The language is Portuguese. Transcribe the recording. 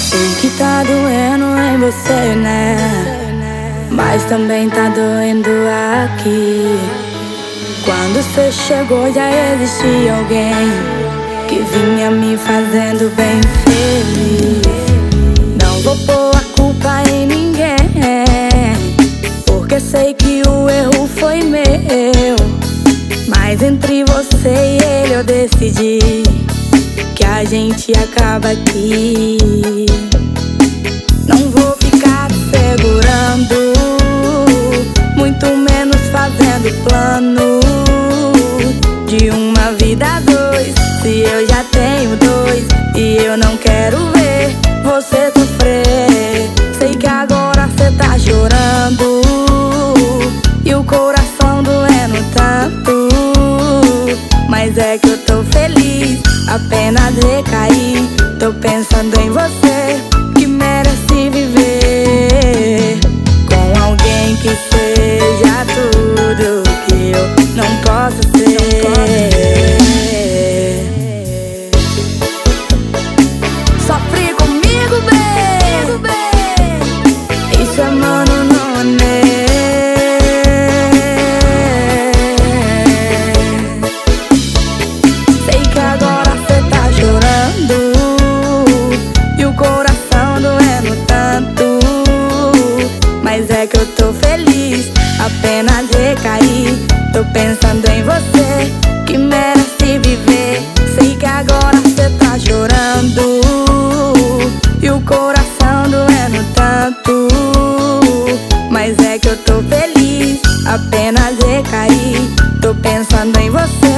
Sei que tá doendo em você, né? Mas também tá doendo aqui. Quando você chegou já existia alguém que vinha me fazendo bem feliz. Não vou pôr a culpa em ninguém, porque sei que o erro foi meu. Mas entre você e ele eu decidi que a gente acaba aqui. Não vou ficar te segurando, muito menos fazendo plano de uma vida a dois, se eu já tenho dois. E eu não quero ver você sofrer. Sei que agora cê tá chorando e o coração doendo tanto, mas é que eu tô feliz, apenas recaí. Tô pensando em você, que merece viver com alguém que seja tudo que eu não posso ser. Sofre comigo, bem. Isso é mano, não é nem. Sei que agora cê tá chorando e o coração doendo tanto, mas é que eu tô feliz, apenas recaí. Tô pensando em você, que merece viver. Sei que agora cê tá chorando e o coração doendo tanto, mas é que eu tô feliz, apenas recaí. Tô pensando em você,